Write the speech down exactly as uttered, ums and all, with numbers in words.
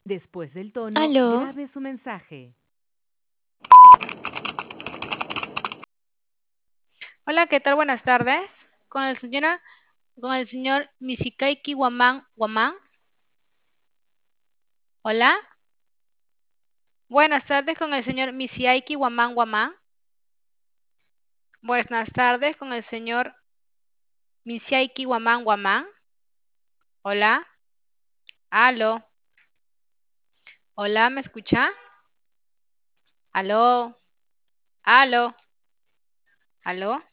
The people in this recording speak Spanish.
Después del tono, Aló. grabe su mensaje. Hola, ¿qué tal? Buenas tardes. Con el señor, con el señor Misikaiki Waman Waman. Hola. Buenas tardes con el señor Misiaiki Waman Waman. Buenas tardes con el señor Misiaiki Waman Waman. Hola. Aló. Hola, ¿me escucha? Aló. Aló. Aló.